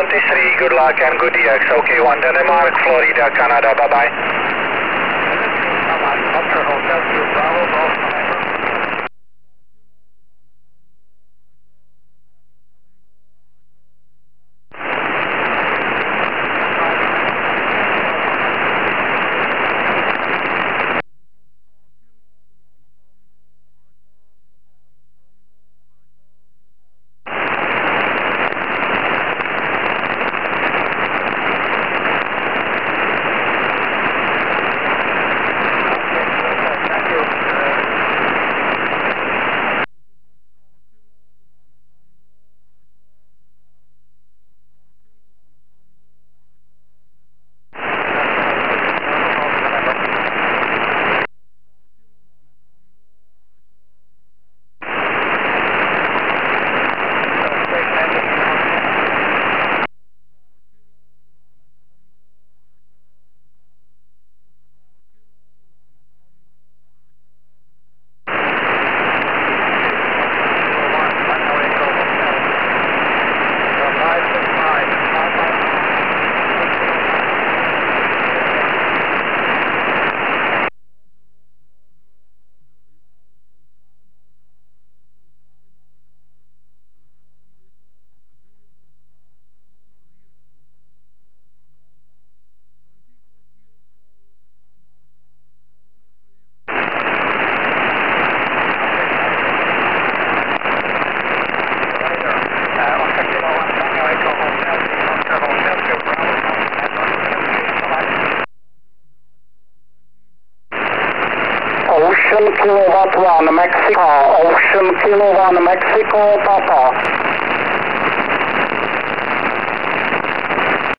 23, good luck and good DX. Okay, 1 Denmark, Florida, Canada, bye-bye. Oscar Hotel 2, Bravo, Golf November. Ocean Kilo 1 Mexico, Ocean Kilo 1 Mexico, Papa.